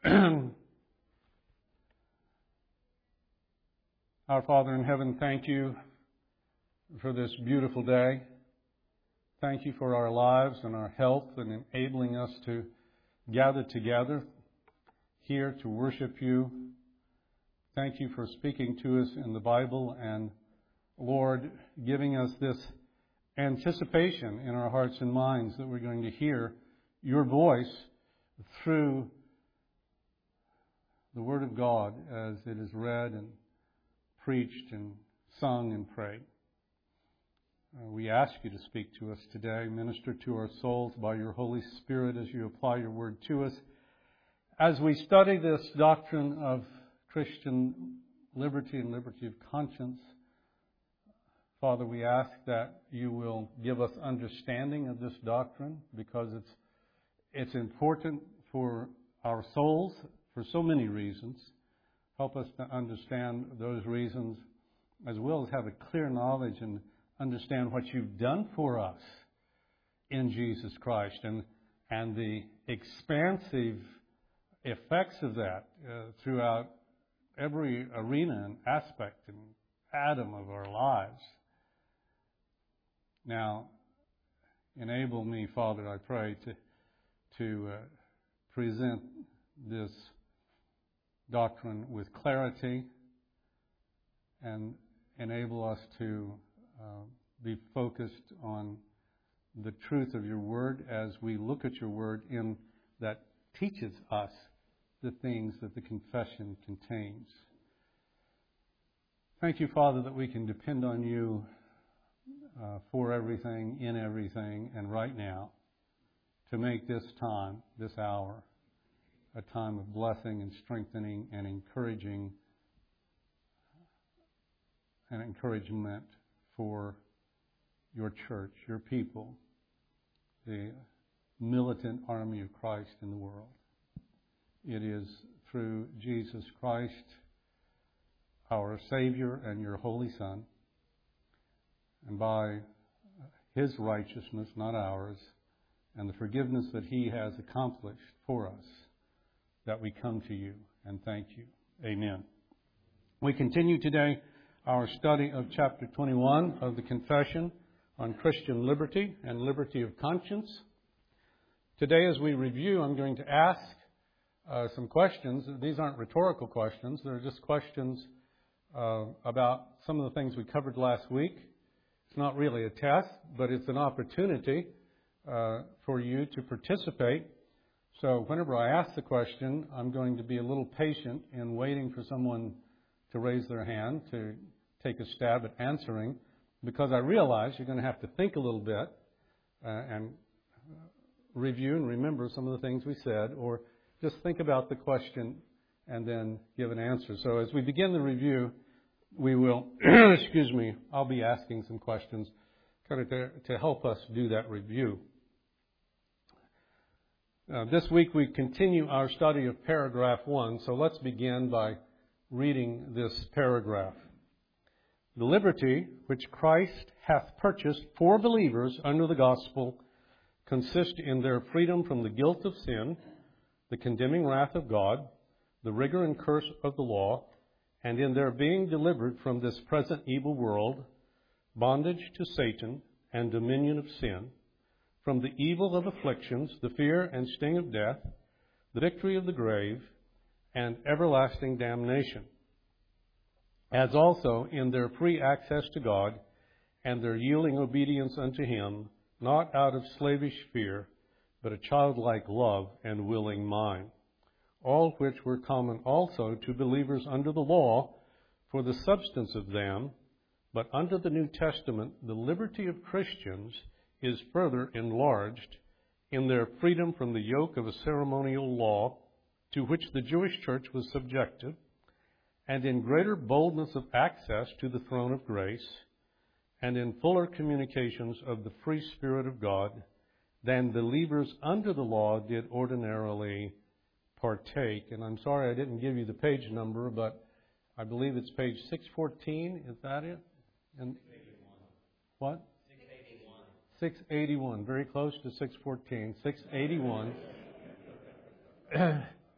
Our Father in heaven, thank you for this beautiful day. Thank you for our lives and our health and enabling us to gather together here to worship you. Thank you for speaking to us in the Bible and, Lord, giving us this anticipation in our hearts and minds that we're going to hear your voice through the Word of God as it is read and preached and sung and prayed. We ask you to speak to us today. Minister to our souls by your Holy Spirit as you apply your word to us. As we study this doctrine of Christian liberty and liberty of conscience, Father, we ask that you will give us understanding of this doctrine because it's important for our souls for so many reasons. Help us to understand those reasons as well as have a clear knowledge and understand what you've done for us in Jesus Christ and the expansive effects of that throughout every arena and aspect and atom of our lives. Now, enable me, Father, I pray, to present this doctrine with clarity and enable us to be focused on the truth of your word as we look at your word in that teaches us the things that the confession contains. Thank you, Father, that we can depend on you for everything, in everything, and right now to make this time, this hour, a time of blessing and strengthening and encouraging and encouragement for your church, your people, the militant army of Christ in the world. It is through Jesus Christ, our Savior and your Holy Son, and by His righteousness, not ours, and the forgiveness that He has accomplished for us, that we come to you and thank you. Amen. We continue today our study of chapter 21 of the Confession on Christian liberty and liberty of conscience. Today, as we review, I'm going to ask some questions. These aren't rhetorical questions. They're just questions about some of the things we covered last week. It's not really a test, but it's an opportunity for you to participate. So whenever I ask the question, I'm going to be a little patient in waiting for someone to raise their hand to take a stab at answering, because I realize you're going to have to think a little bit and review and remember some of the things we said, or just think about the question and then give an answer. So as we begin the review, we will, I'll be asking some questions kind of to help us do that review. This week we continue our study of paragraph 1, so let's begin by reading this paragraph. The liberty which Christ hath purchased for believers under the gospel consists in their freedom from the guilt of sin, the condemning wrath of God, the rigor and curse of the law, and in their being delivered from this present evil world, bondage to Satan and dominion of sin, from the evil of afflictions, the fear and sting of death, the victory of the grave, and everlasting damnation, as also in their free access to God and their yielding obedience unto Him, not out of slavish fear, but a childlike love and willing mind, all which were common also to believers under the law for the substance of them, but under the New Testament the liberty of Christians is further enlarged in their freedom from the yoke of a ceremonial law to which the Jewish church was subjected, and in greater boldness of access to the throne of grace, and in fuller communications of the free Spirit of God than believers under the law did ordinarily partake. And I'm sorry I didn't give you the page number, but I believe it's page 614. Is that it? And 681. What? 681. 681. Very close to 614. 681.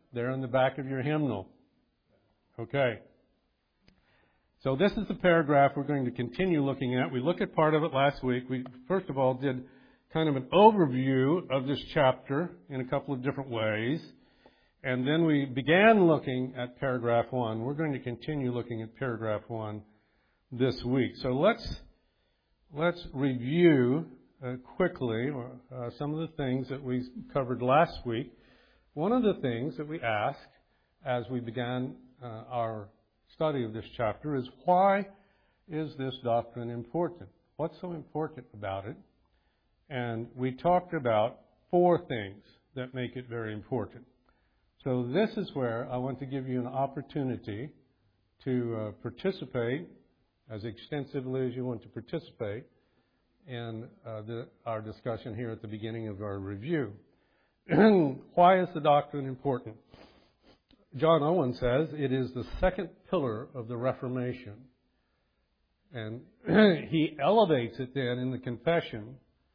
there in the back of your hymnal. Okay. So this is the paragraph we're going to continue looking at. We looked at part of it last week. We, first of all, did kind of an overview of this chapter in a couple of different ways. And then we began looking at paragraph 1. We're going to continue looking at paragraph 1 this week. So let's review quickly some of the things that we covered last week. One of the things that we asked as we began our study of this chapter is, why is this doctrine important? What's so important about it? And we talked about 4 things that make it very important. So this is where I want to give you an opportunity to participate as extensively as you want to participate in our discussion here at the beginning of our review. Why is the doctrine important? John Owen says it is the second pillar of the Reformation. And he elevates it then in the confession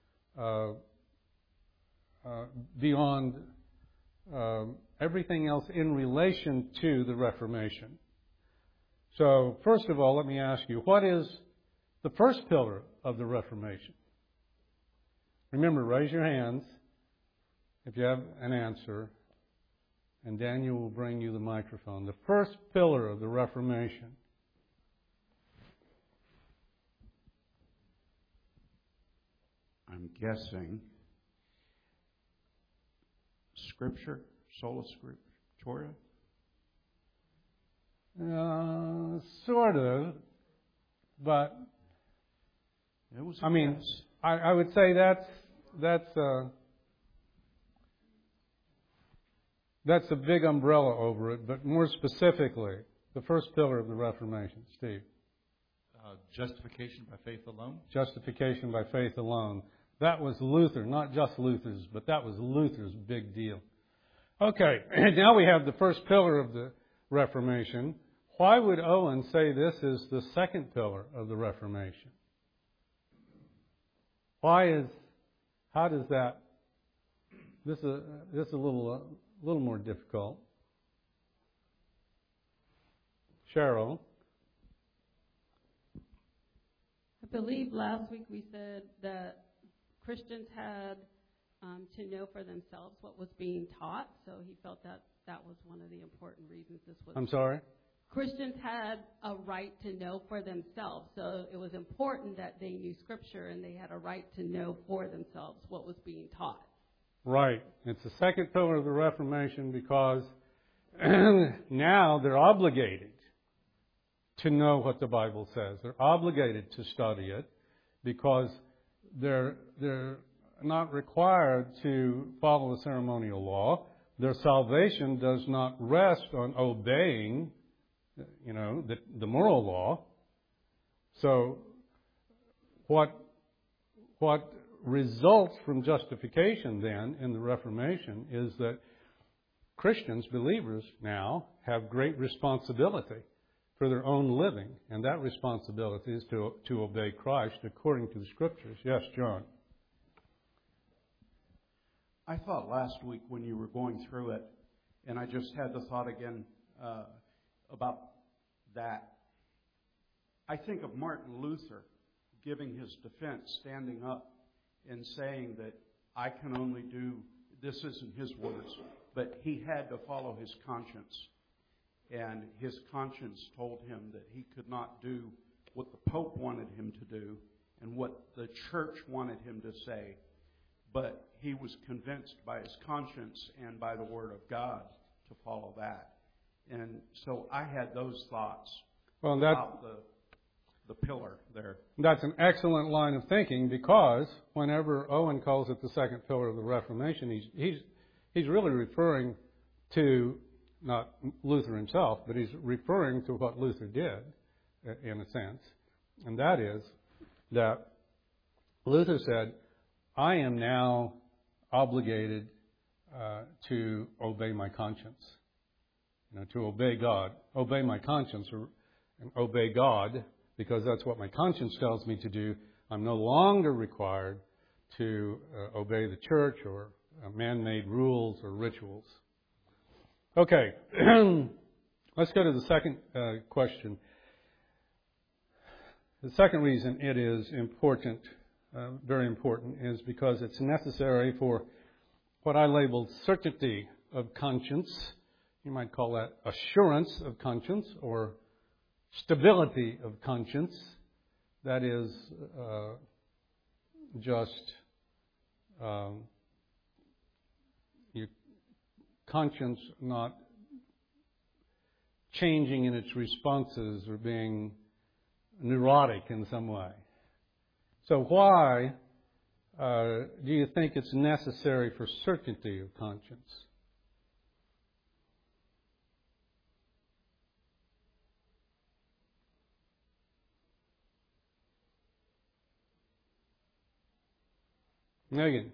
beyond everything else in relation to the Reformation. So, first of all, let me ask you, what is the first pillar of the Reformation? Remember, raise your hands if you have an answer, and Daniel will bring you the microphone. The first pillar of the Reformation. I'm guessing Scripture, sola scriptura? Sort of, but It was I mean, I would say that's a big umbrella over it, but more specifically, the first pillar of the Reformation, Steve. Justification by faith alone. Justification by faith alone. That was Luther, not just Luther's, but that was Luther's big deal. Okay, now we have the first pillar of the Reformation. Why would Owen say this is the second pillar of the Reformation? How does that, this is a little more difficult. Cheryl? I believe last week we said that Christians had to know for themselves what was being taught, so he felt that that was one of the important reasons this was. I'm sorry? Christians had a right to know for themselves, so it was important that they knew Scripture and they had a right to know for themselves what was being taught. Right. It's the second pillar of the Reformation because now they're obligated to know what the Bible says. They're obligated to study it because they're not required to follow the ceremonial law. Their salvation does not rest on obeying, the moral law. So what results from justification then in the Reformation is that Christians, believers now, have great responsibility for their own living, and that responsibility is to obey Christ according to the Scriptures. Yes, John? I thought last week when you were going through it, and I just had the thought again about that. I think of Martin Luther giving his defense, standing up and saying that I can only do, this isn't his words, but he had to follow his conscience. And his conscience told him that he could not do what the Pope wanted him to do and what the church wanted him to say. But he was convinced by his conscience and by the Word of God to follow that. And so I had those thoughts about the pillar there. That's an excellent line of thinking because whenever Owen calls it the second pillar of the Reformation, he's really referring to not Luther himself, but he's referring to what Luther did, in a sense. And that is that Luther said, I am now obligated to obey my conscience, to obey God. Obey my conscience and obey God, because that's what my conscience tells me to do. I'm no longer required to obey the church or man-made rules or rituals. Okay, let's go to the second question. The second reason it is important, very important, is because it's necessary for what I labeled certainty of conscience. You might call that assurance of conscience or stability of conscience. That is just your conscience not changing in its responses or being neurotic in some way. So why do you think it's necessary for certainty of conscience? Megan.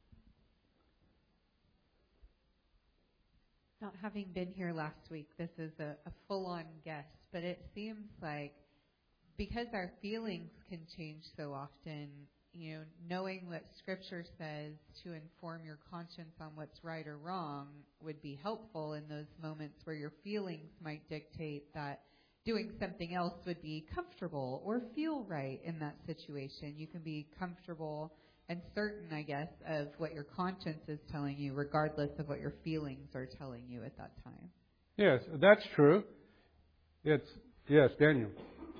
Not having been here last week, this is a full-on guess, but it seems like because our feelings can change so often, knowing what Scripture says to inform your conscience on what's right or wrong would be helpful in those moments where your feelings might dictate that doing something else would be comfortable or feel right in that situation. You can be comfortable and certain, I guess, of what your conscience is telling you, regardless of what your feelings are telling you at that time. Yes, that's true. Yes, Daniel.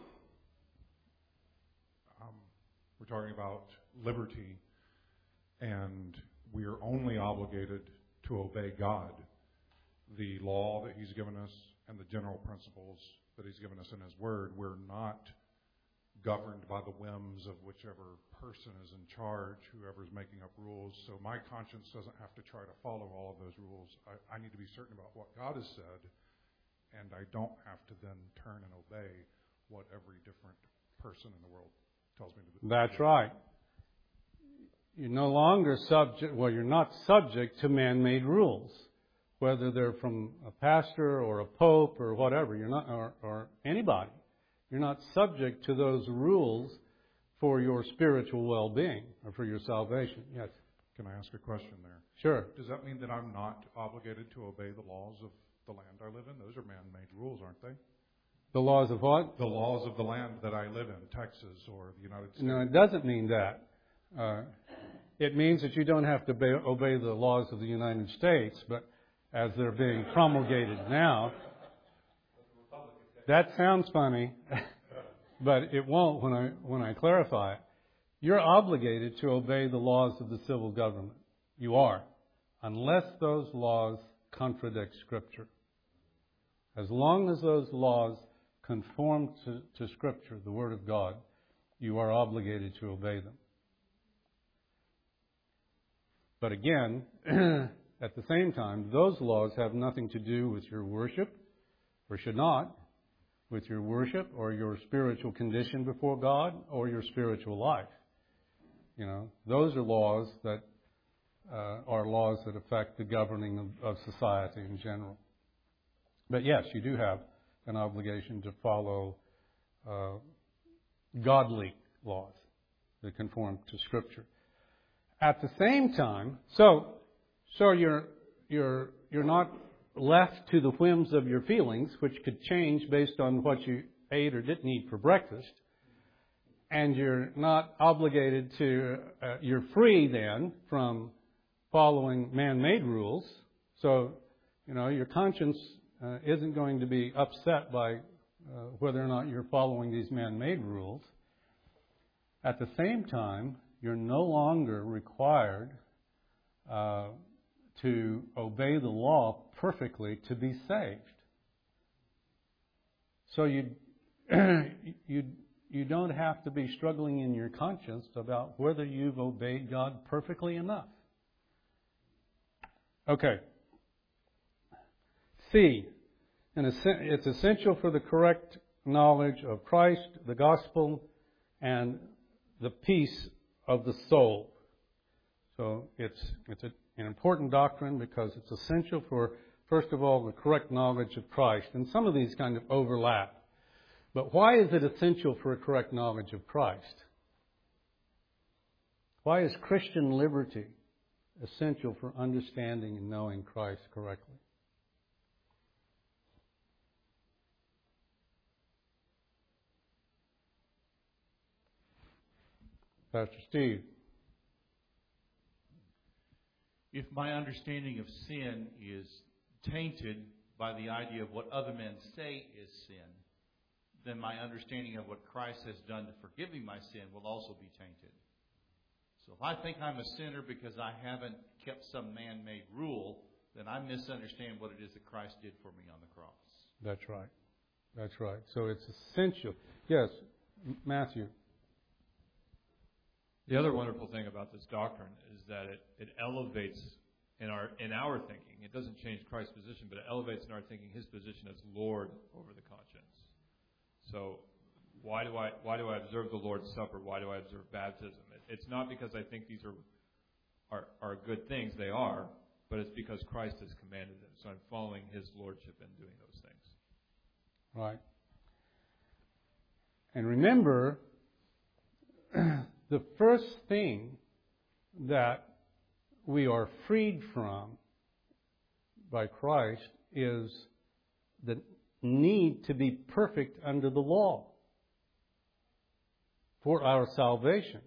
We're talking about liberty, and we are only obligated to obey God, the law that He's given us, and the general principles that He's given us in His Word. We're not governed by the whims of whichever person is in charge, whoever's making up rules. So my conscience doesn't have to try to follow all of those rules. I need to be certain about what God has said, and I don't have to then turn and obey what every different person in the world tells me to do. That's right. You're no longer you're not subject to man-made rules, whether they're from a pastor or a pope or whatever. You're not, or anybody. You're not subject to those rules for your spiritual well-being or for your salvation. Yes. Can I ask a question there? Sure. Does that mean that I'm not obligated to obey the laws of the land I live in? Those are man-made rules, aren't they? The laws of what? The laws of the land that I live in, Texas or the United States. No, it doesn't mean that. It means that you don't have to obey the laws of the United States, but as they're being promulgated now, that sounds funny, but it won't when I clarify it. You're obligated to obey the laws of the civil government. You are, unless those laws contradict Scripture. As long as those laws conform to Scripture, the Word of God, you are obligated to obey them. But again, at the same time, those laws have nothing to do with your worship, or should not, with your worship or your spiritual condition before God or your spiritual life. Those are laws that affect the governing of society in general. But yes, you do have an obligation to follow godly laws that conform to Scripture. At the same time, so you're not left to the whims of your feelings, which could change based on what you ate or didn't eat for breakfast, and you're not obligated to. You're free then from following man-made rules. So your conscience isn't going to be upset by whether or not you're following these man-made rules. At the same time, you're no longer required to obey the law perfectly to be saved. So you don't have to be struggling in your conscience about whether you've obeyed God perfectly enough. Okay. C. It's essential for the correct knowledge of Christ, the gospel, and the peace of the soul. So it's an important doctrine because it's essential for, first of all, the correct knowledge of Christ. And some of these kind of overlap. But why is it essential for a correct knowledge of Christ? Why is Christian liberty essential for understanding and knowing Christ correctly? Pastor Steve. If my understanding of sin is tainted by the idea of what other men say is sin, then my understanding of what Christ has done to forgive me my sin will also be tainted. So if I think I'm a sinner because I haven't kept some man-made rule, then I misunderstand what it is that Christ did for me on the cross. That's right. That's right. So it's essential. Yes, Matthew. The other wonderful thing about this doctrine is that it elevates in our thinking. It doesn't change Christ's position, but it elevates in our thinking His position as Lord over the conscience. So why do I observe the Lord's Supper? Why do I observe baptism? It's not because I think these are good things. They are, but it's because Christ has commanded them. So I'm following His lordship and doing those things. Right. And remember, the first thing that we are freed from by Christ is the need to be perfect under the law for our salvation.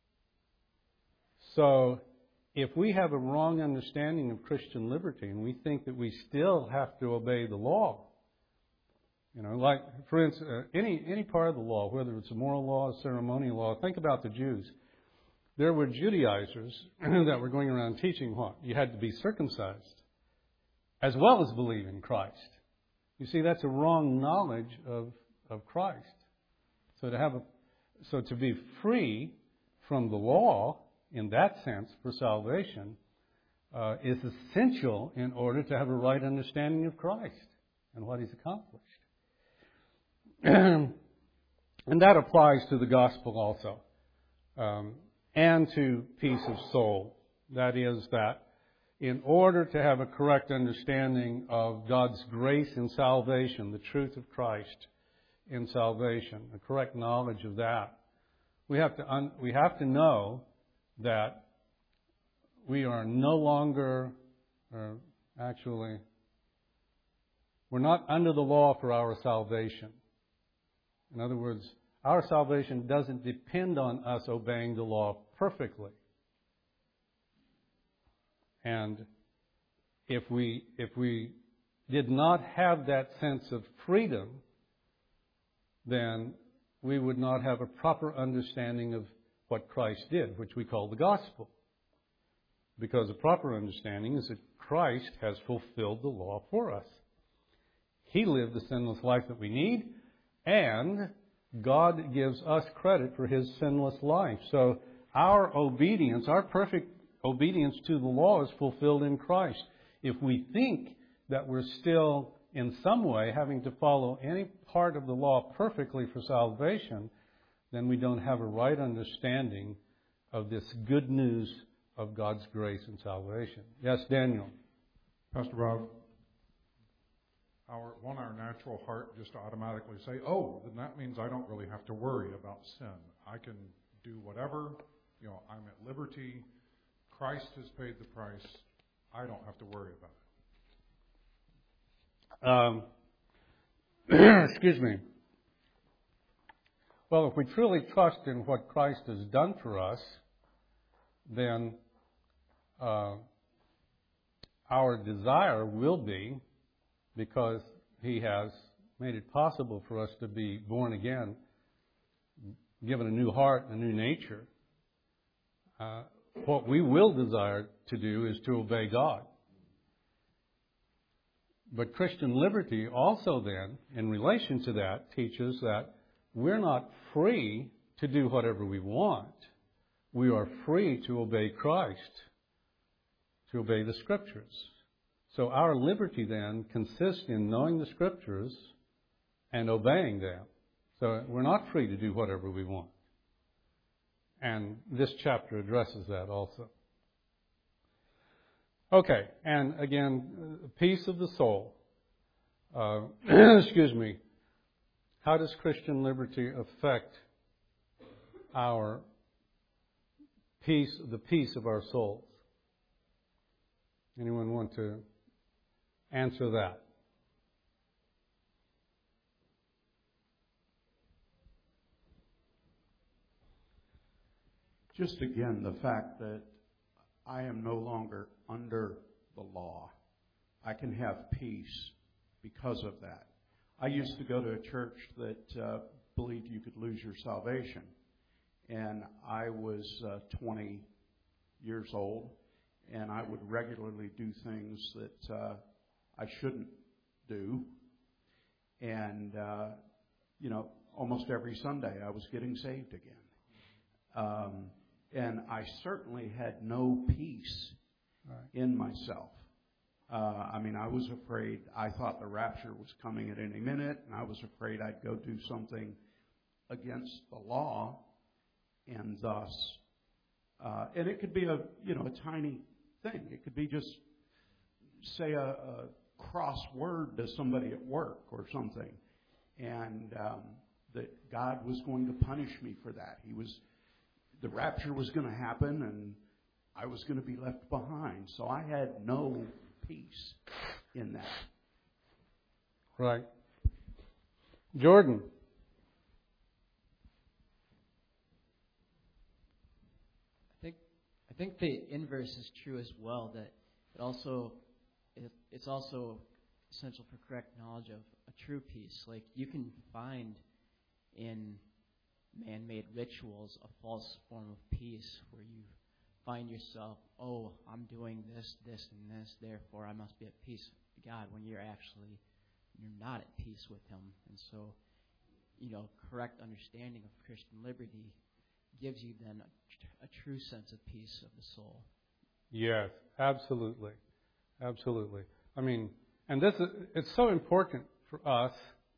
So, if we have a wrong understanding of Christian liberty and we think that we still have to obey the law, like, for instance, any part of the law, whether it's a moral law, a ceremonial law, think about the Jews. There were Judaizers that were going around teaching what? You had to be circumcised as well as believe in Christ. You see, that's a wrong knowledge of Christ. So to be free from the law in that sense for salvation is essential in order to have a right understanding of Christ and what He's accomplished. And that applies to the gospel also, and to peace of soul. That is that in order to have a correct understanding of God's grace in salvation, the truth of Christ in salvation, a correct knowledge of that, we have to know that we are no longer, or actually, we're not under the law for our salvation. In other words, our salvation doesn't depend on us obeying the law perfectly. And if we did not have that sense of freedom, then we would not have a proper understanding of what Christ did, which we call the gospel. Because a proper understanding is that Christ has fulfilled the law for us. He lived the sinless life that we need, and God gives us credit for His sinless life. So our obedience, our perfect obedience to the law is fulfilled in Christ. If we think that we're still in some way having to follow any part of the law perfectly for salvation, then we don't have a right understanding of this good news of God's grace and salvation. Yes, Daniel. Pastor Rob, our natural heart just automatically say, oh, then that means I don't really have to worry about sin. I can do whatever. I'm at liberty. Christ has paid the price. I don't have to worry about it. Excuse me. Well, if we truly trust in what Christ has done for us, then our desire will be, because He has made it possible for us to be born again, given a new heart and a new nature, what we will desire to do is to obey God. But Christian liberty also then, in relation to that, teaches that we're not free to do whatever we want. We are free to obey Christ, to obey the Scriptures. So our liberty then consists in knowing the Scriptures and obeying them. So we're not free to do whatever we want. And this chapter addresses that also. Okay, and again, peace of the soul. Excuse me. How does Christian liberty affect our peace, the peace of our souls? Anyone want to answer that? Just again, the fact that I am no longer under the law. I can have peace because of that. I used to go to a church that believed you could lose your salvation. And I was 20 years old, and I would regularly do things that I shouldn't do. And, almost every Sunday I was getting saved again. And I certainly had no peace in myself. I was afraid. I thought the rapture was coming at any minute, and I was afraid I'd go do something against the law, and thus, and it could be a tiny thing. It could be just say a cross word to somebody at work or something, and that God was going to punish me for that. The rapture was going to happen, and I was going to be left behind. So I had no peace in that. Right. Jordan. I think the inverse is true as well, that it's also essential for correct knowledge of a true peace. Like, you can find in man-made rituals a false form of peace where you find yourself, I'm doing this, this, and this, therefore I must be at peace with God, when you're not at peace with Him. And so, correct understanding of Christian liberty gives you then a true sense of peace of the soul. Yes, absolutely. Absolutely. And it's so important for us,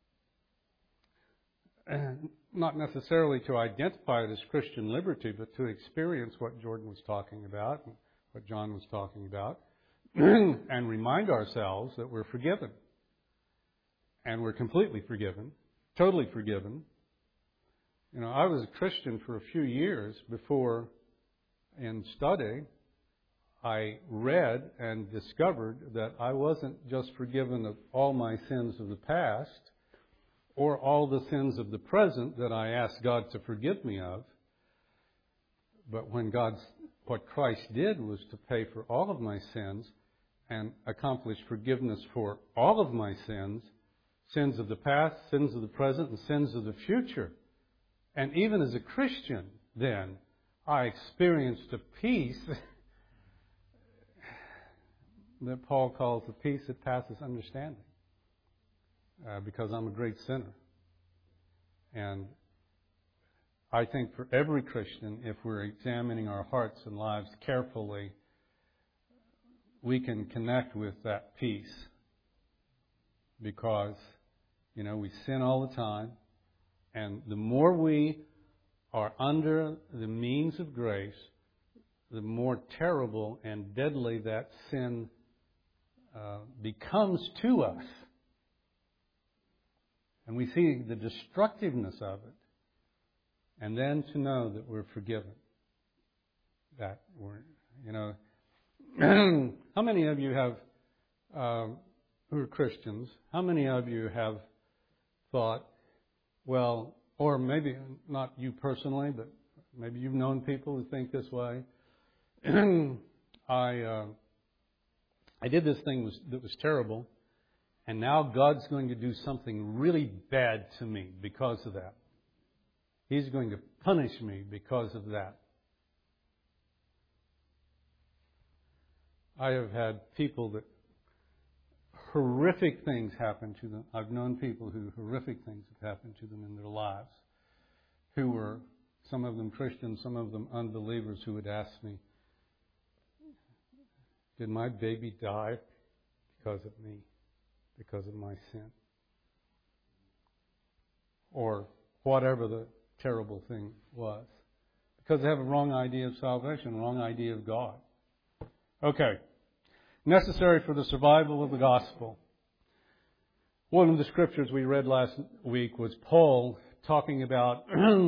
not necessarily to identify it as Christian liberty, but to experience what Jordan was talking about, and what John was talking about, and remind ourselves that we're forgiven. And we're completely forgiven, totally forgiven. I was a Christian for a few years before, in study, I read and discovered that I wasn't just forgiven of all my sins of the past, or all the sins of the present that I asked God to forgive me of, but what Christ did was to pay for all of my sins and accomplish forgiveness for all of my sins of the past, sins of the present, and sins of the future. And even as a Christian, then, I experienced a peace that Paul calls the peace that passes understanding, because I'm a great sinner. And I think for every Christian, if we're examining our hearts and lives carefully, we can connect with that peace, because, we sin all the time. And the more we are under the means of grace, the more terrible and deadly that sin becomes to us. And we see the destructiveness of it. And then to know that we're forgiven. That we're, how many of you have, who are Christians, how many of you have thought, well, or maybe not you personally, but maybe you've known people who think this way. I did this thing that was terrible, and now God's going to do something really bad to me because of that. He's going to punish me because of that. I have had people that horrific things happen to them. I've known people who horrific things have happened to them in their lives, who were, some of them Christians, some of them unbelievers, who would ask me, did my baby die because of me, because of my sin? Or whatever the terrible thing was. Because they have a wrong idea of salvation, a wrong idea of God. Okay. Necessary for the survival of the gospel. One of the scriptures we read last week was Paul talking about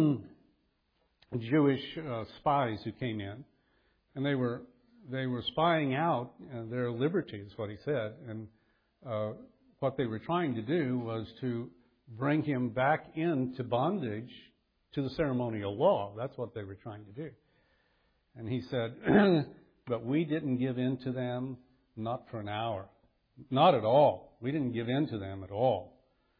Jewish spies who came in, and they were spying out their liberty, is what he said, and what they were trying to do was to bring him back into bondage to the ceremonial law. That's what they were trying to do. And he said, but we didn't give in to them, not for an hour. Not at all. We didn't give in to them at all.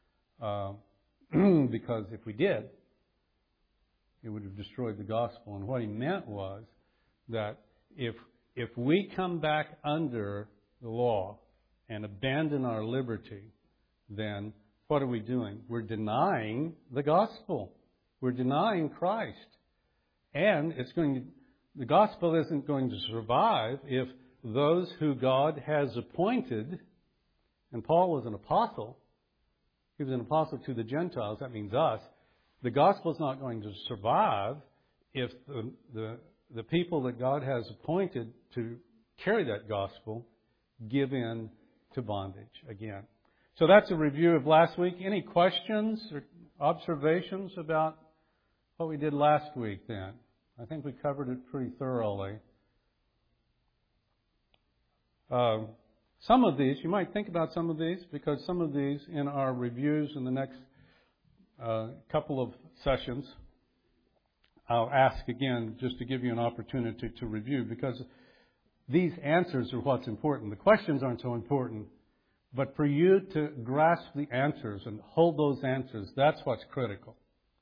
Because if we did, it would have destroyed the gospel. And what he meant was that if we come back under the law and abandon our liberty, then what are we doing? We're denying the gospel. We're denying Christ. And the gospel isn't going to survive if those who God has appointed, and Paul was an apostle, he was an apostle to the Gentiles, that means us, the gospel is not going to survive if the people that God has appointed to carry that gospel give in to bondage again. So that's a review of last week. Any questions or observations about what we did last week then? I think we covered it pretty thoroughly. Some of these, you might think about some of these, because some of these in our reviews in the next couple of sessions, I'll ask again just to give you an opportunity to review, because these answers are what's important. The questions aren't so important, but for you to grasp the answers and hold those answers, that's what's critical.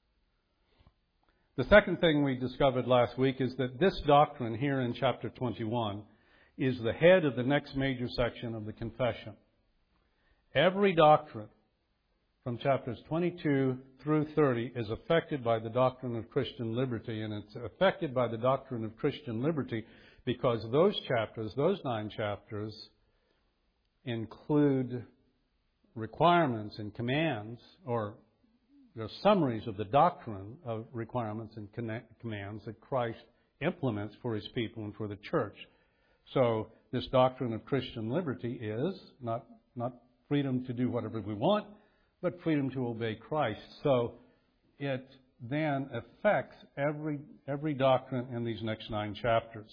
The second thing we discovered last week is that this doctrine here in chapter 21 is the head of the next major section of the confession. Every doctrine from chapters 22 through 30 is affected by the doctrine of Christian liberty, and it's affected by the doctrine of Christian liberty because those chapters, those 9 chapters, include requirements and commands, or they're summaries of the doctrine of requirements and commands that Christ implements for His people and for the church. So this doctrine of Christian liberty is not freedom to do whatever we want, but freedom to obey Christ. So it then affects every doctrine in these next 9 chapters.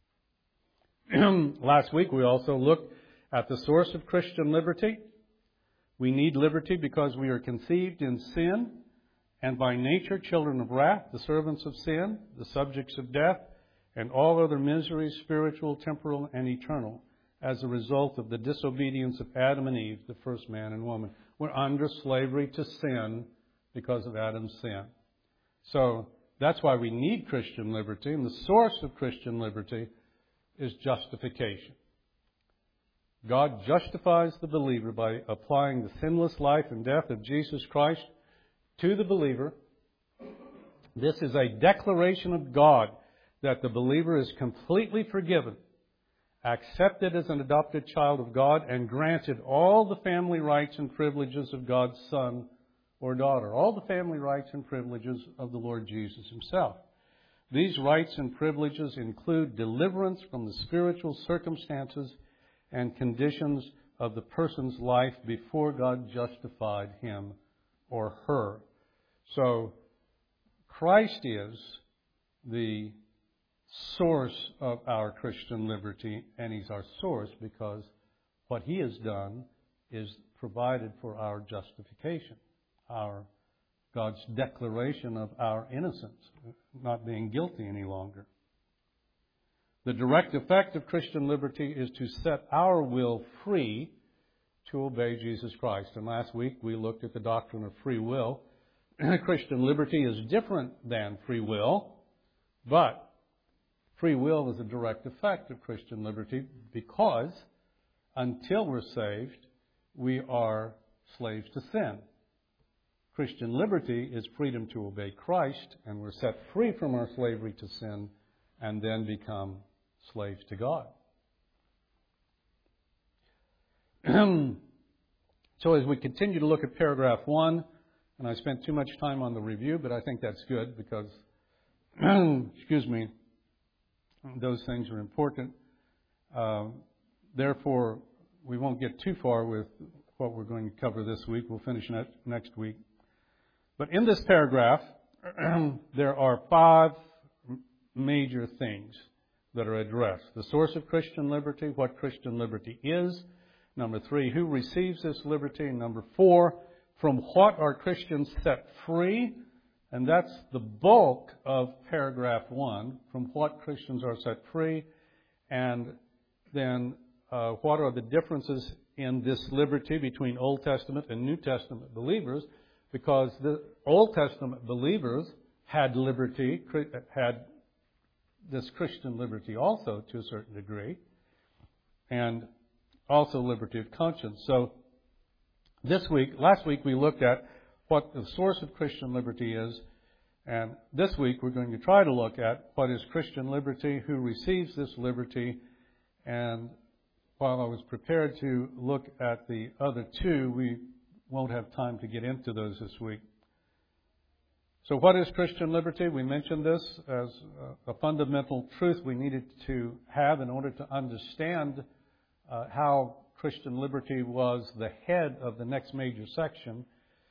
Last week we also looked at the source of Christian liberty. We need liberty because we are conceived in sin and by nature children of wrath, the servants of sin, the subjects of death, and all other miseries, spiritual, temporal, and eternal, as a result of the disobedience of Adam and Eve, the first man and woman. We're under slavery to sin because of Adam's sin. So that's why we need Christian liberty, and the source of Christian liberty is justification. God justifies the believer by applying the sinless life and death of Jesus Christ to the believer. This is a declaration of God that the believer is completely forgiven, accepted as an adopted child of God, and granted all the family rights and privileges of God's son or daughter, all the family rights and privileges of the Lord Jesus Himself. These rights and privileges include deliverance from the spiritual circumstances and conditions of the person's life before God justified him or her. So Christ is the source of our Christian liberty, and He's our source because what He has done is provided for our justification, God's declaration of our innocence, not being guilty any longer. The direct effect of Christian liberty is to set our will free to obey Jesus Christ. And last week we looked at the doctrine of free will. Christian liberty is different than free will, but free will is a direct effect of Christian liberty because until we're saved, we are slaves to sin. Christian liberty is freedom to obey Christ, and we're set free from our slavery to sin and then become slaves to God. So as we continue to look at paragraph 1, and I spent too much time on the review, but I think that's good because, those things are important. Therefore, we won't get too far with what we're going to cover this week. We'll finish next week. But in this paragraph, there are 5 major things that are addressed. The source of Christian liberty, what Christian liberty is. Number 3, who receives this liberty. Number 4, from what are Christians set free? And that's the bulk of paragraph 1, from what Christians are set free, and then what are the differences in this liberty between Old Testament and New Testament believers, because the Old Testament believers had liberty, had this Christian liberty also to a certain degree, and also liberty of conscience. So last week we looked at what the source of Christian liberty is, and this week we're going to try to look at what is Christian liberty, who receives this liberty, and while I was prepared to look at the other two, we won't have time to get into those this week. So what is Christian liberty? We mentioned this as a fundamental truth we needed to have in order to understand how Christian liberty was the head of the next major section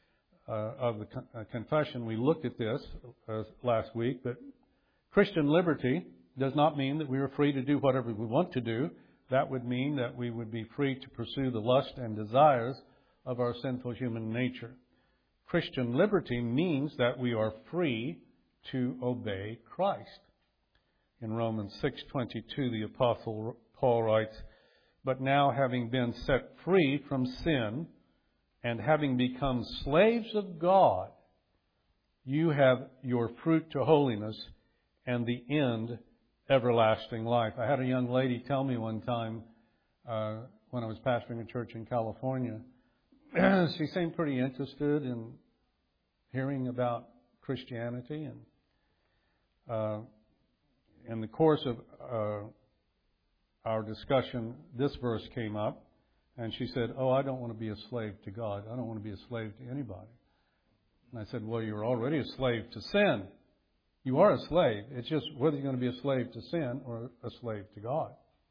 of the confession. We looked at this last week, that Christian liberty does not mean that we are free to do whatever we want to do. That would mean that we would be free to pursue the lust and desires of our sinful human nature. Christian liberty means that we are free to obey Christ. In Romans 6:22, the Apostle Paul writes, "But now, having been set free from sin and having become slaves of God, you have your fruit to holiness and the end everlasting life." I had a young lady tell me one time when I was pastoring a church in California, she seemed pretty interested in hearing about Christianity, and in the course of our discussion, this verse came up, and she said, "Oh, I don't want to be a slave to God. I don't want to be a slave to anybody." And I said, "Well, you're already a slave to sin. You are a slave. It's just whether you're going to be a slave to sin or a slave to God."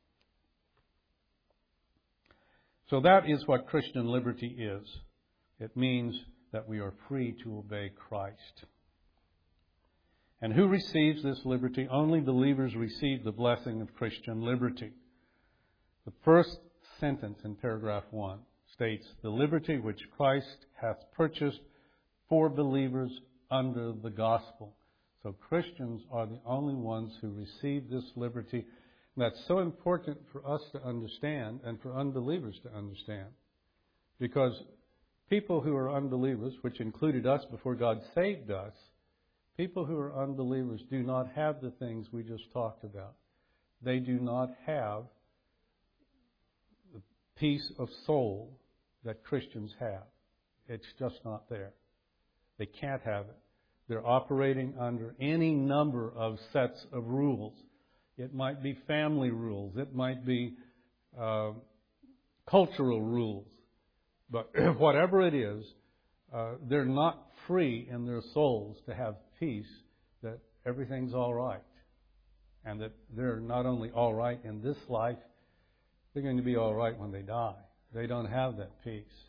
So that is what Christian liberty is. It means that we are free to obey Christ. And who receives this liberty? Only believers receive the blessing of Christian liberty. The first sentence in paragraph 1 states, "The liberty which Christ hath purchased for believers under the gospel." So Christians are the only ones who receive this liberty. And that's so important for us to understand and for unbelievers to understand. Because people who are unbelievers, which included us before God saved us, people who are unbelievers do not have the things we just talked about. They do not have the peace of soul that Christians have. It's just not there. They can't have it. They're operating under any number of sets of rules. It might be family rules. It might be cultural rules. But whatever it is, they're not free in their souls to have peace that everything's all right. And that they're not only all right in this life, they're going to be all right when they die. They don't have that peace.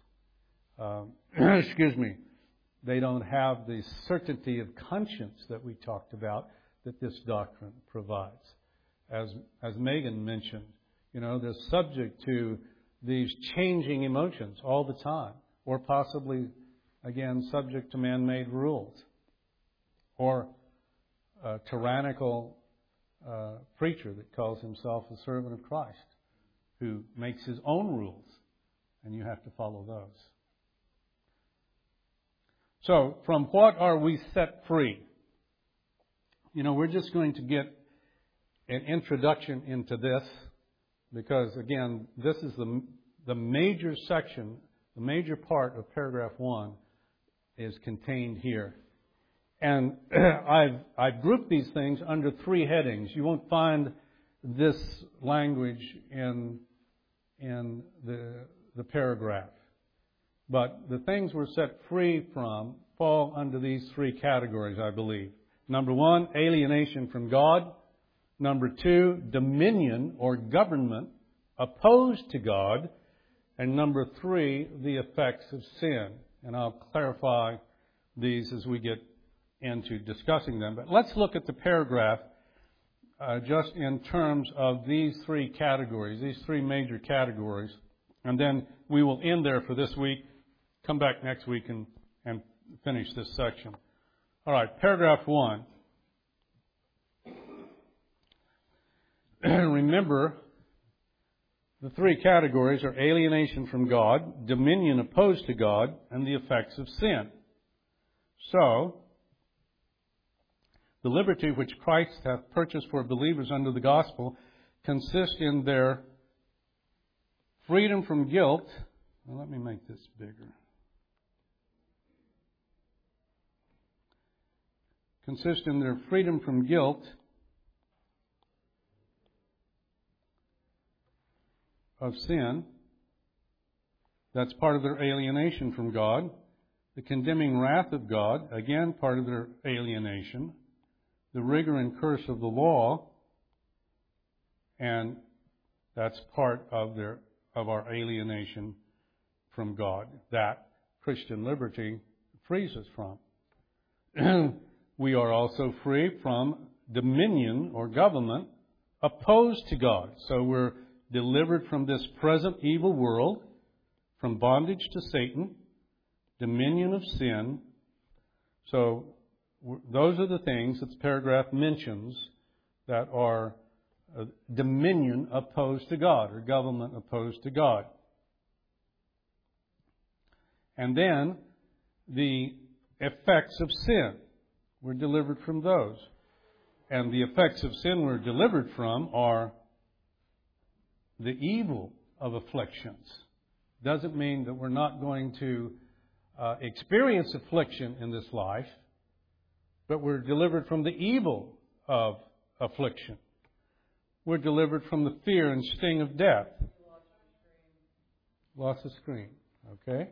They don't have the certainty of conscience that we talked about that this doctrine provides. As Megan mentioned, they're subject to these changing emotions all the time, or possibly, again, subject to man-made rules, or a tyrannical preacher that calls himself a servant of Christ, who makes his own rules, and you have to follow those. So, from what are we set free? We're just going to get an introduction into this, because, again, this is the major section, the major part of paragraph 1 is contained here. And I've grouped these things under 3 headings. You won't find this language in the paragraph. But the things we're set free from fall under these 3 categories, I believe. Number 1, alienation from God. Number 2, dominion or government opposed to God. And number 3, the effects of sin. And I'll clarify these as we get into discussing them. But let's look at the paragraph just in terms of these 3 categories, these 3 major categories. And then we will end there for this week. Come back next week and finish this section. All right, paragraph 1. Remember, the three categories are alienation from God, dominion opposed to God, and the effects of sin. So, the liberty which Christ hath purchased for believers under the gospel consists in their freedom from guilt. Well, let me make this bigger. Consists in their freedom from guilt of sin. That's part of their alienation from God. The condemning wrath of God, again part of their alienation. The rigor and curse of the law, and that's part of our alienation from God. That Christian liberty frees us from. We are also free from dominion or government opposed to God. So we're delivered from this present evil world, from bondage to Satan, dominion of sin. So those are the things that the paragraph mentions that are dominion opposed to God, or government opposed to God. And then the effects of sin. We're delivered from those. And the effects of sin we're delivered from are the evil of afflictions. Doesn't mean that we're not going to experience affliction in this life, but we're delivered from the evil of affliction. We're delivered from the fear and sting of death. Lost the screen. Okay?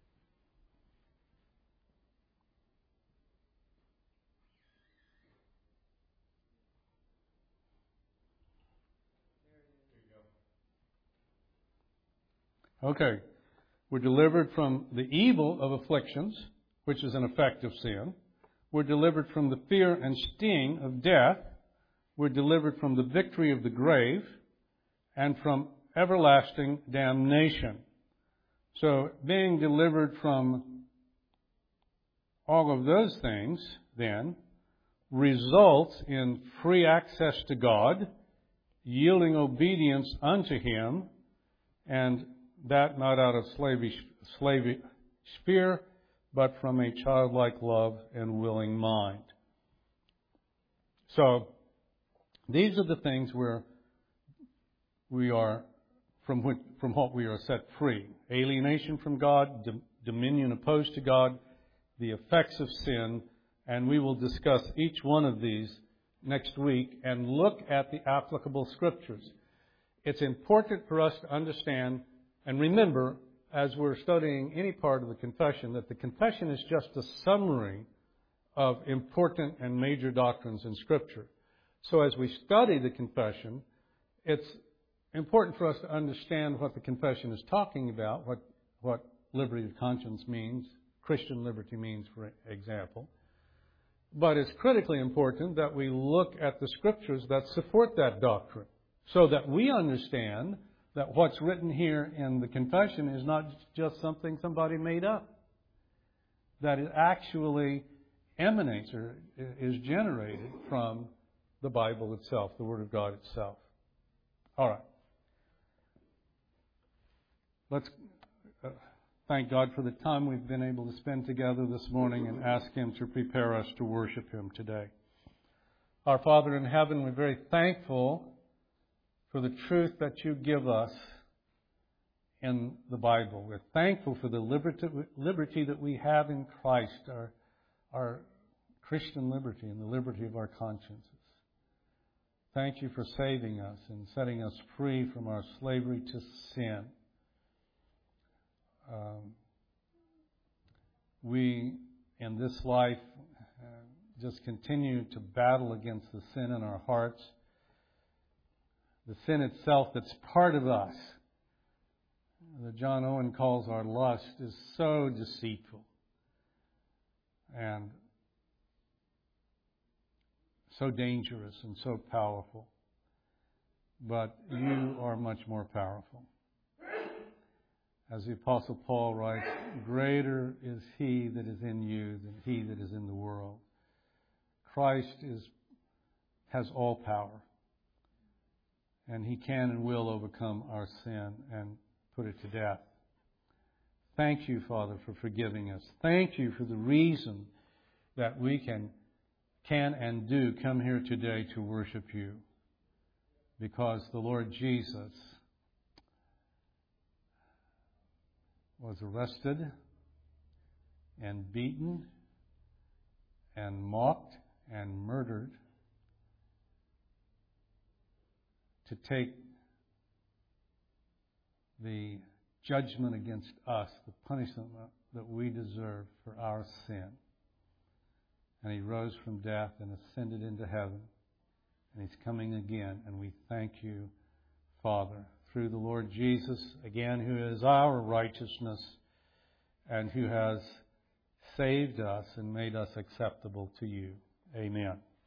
Okay. We're delivered from the evil of afflictions, which is an effect of sin. We're delivered from the fear and sting of death. We're delivered from the victory of the grave and from everlasting damnation. So being delivered from all of those things, then, results in free access to God, yielding obedience unto Him, and that not out of slavish fear, but from a childlike love and willing mind. So, these are the things where we are, from what we are set free. Alienation from God, dominion opposed to God, the effects of sin, and we will discuss each one of these next week and look at the applicable scriptures. It's important for us to understand and remember, as we're studying any part of the confession, that the confession is just a summary of important and major doctrines in Scripture. So as we study the confession, it's important for us to understand what the confession is talking about, what liberty of conscience means, Christian liberty means, for example. But it's critically important that we look at the Scriptures that support that doctrine, so that we understand that what's written here in the confession is not just something somebody made up. That it actually emanates or is generated from the Bible itself, the Word of God itself. All right. Let's thank God for the time we've been able to spend together this morning and ask Him to prepare us to worship Him today. Our Father in heaven, we're very thankful for the truth that you give us in the Bible. We're thankful for the liberty that we have in Christ, our Christian liberty and the liberty of our consciences. Thank you for saving us and setting us free from our slavery to sin. We, in this life, just continue to battle against the sin in our hearts. The sin itself that's part of us, that John Owen calls our lust, is so deceitful and so dangerous and so powerful. But you are much more powerful. As the Apostle Paul writes, greater is He that is in you than he that is in the world. Christ has all power. And He can and will overcome our sin and put it to death. Thank you, Father, for forgiving us. Thank you for the reason that we can and do come here today to worship you. Because the Lord Jesus was arrested and beaten and mocked and murdered to take the judgment against us, the punishment that we deserve for our sin. And He rose from death and ascended into heaven. And He's coming again. And we thank you, Father, through the Lord Jesus, again, who is our righteousness and who has saved us and made us acceptable to you. Amen.